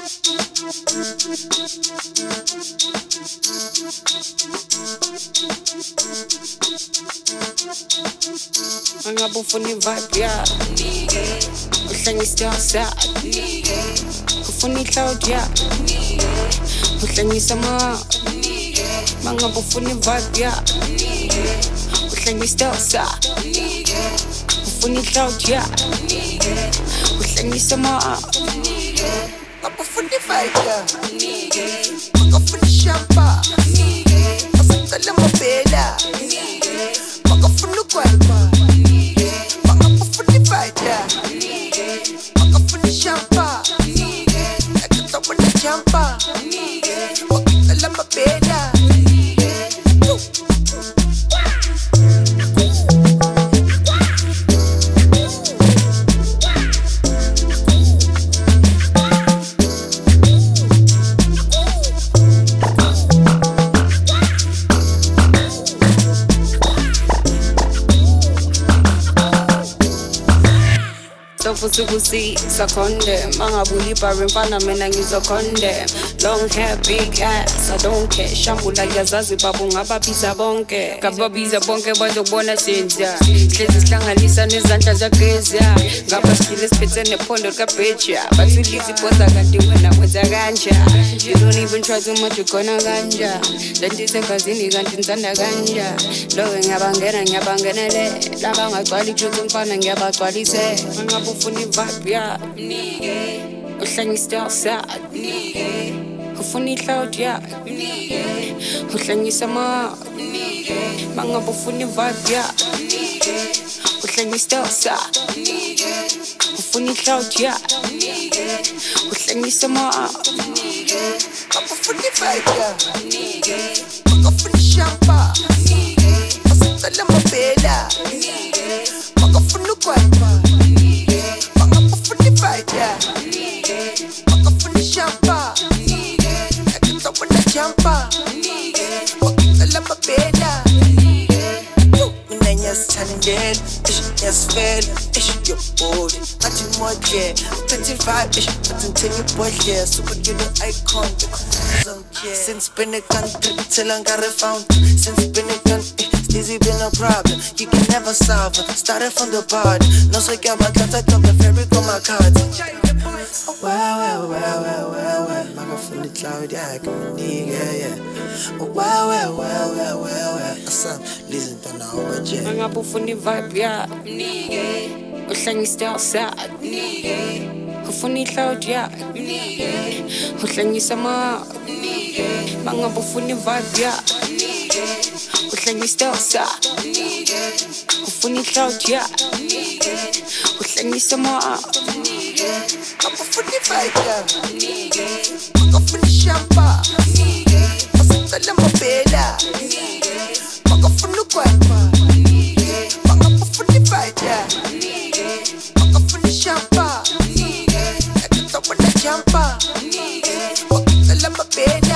Angabufuna i-vibe ya uhlengisa outside ufuna i-cloud ya uhlengisa mangabufuna i-vibe ya uhlengisa outside ufuna i-cloud ya uhlengisa ngabufuna i-vibe ya ngabufuna i-shampa asicela mabhela ngabufuna ukwalpa Jumper, I just wanna jumper. Wakala mabela. Futhi kusisa condemn mangabuli bar mfana mina ngizokondem long hair big ass I don't care shambula yazazi babu ngababiza bonke ngababiza bonke bazobona senza hlezi sihlanganisa nezandla zageza ngaba skile siphethe nephondo kabeja bathulisa iposa kanti wena wenza kanja you don't even try too much ukona kanja lendise gazini kanti nzanda kanja lowe ngiyabangenele laba ngagcwala ijuice mfana ngiyabagcwalise ufuna i-vibe ya uhlengisa outside ufuna i-cloud ya uhlengisa mangabe ufuna i-vibe ya uhlengisa outside ufuna i-cloud ya uhlengisa ngabufuna i-vibe ya ngabufuna i-shampa asicela mabhela ngabufuna ukwalpa wakafuna shampa akita wana jampa wakala mabela mina nyasithandela nyasifela your body athi moje uphethe vibe athi ngithenge ibhodlela super killer icon since been a country till I got found since been a country Easy been a problem, you can never solve it. Started from the bottom, no so get my cut, I got my fabric on my cards. Well, I'm from the cloud, yeah, I can nigga, yeah. Well, Assam, listen to now, but yeah. Angabufuna i-vibe ya uhlengisa outside ufuna i-cloud ya uhlengisa mangabufuna i-vibe ya uhlengisa outside ufuna i-cloud ya uhlengisa ngabufuna i-vibe ya ngabufuna i-shampa asicela mabhela ngabufuna ukwalpa ngabufuna i-vibe ya ngabufuna i-shampa akita wana jampa wakala mabhela